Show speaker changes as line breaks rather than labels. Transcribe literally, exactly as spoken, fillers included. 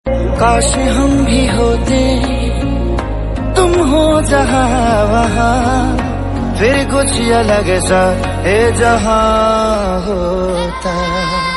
काश हम भी होते तुम हो जहाँ वहाँ, फिर कुछ अलग सा है जहाँ होता।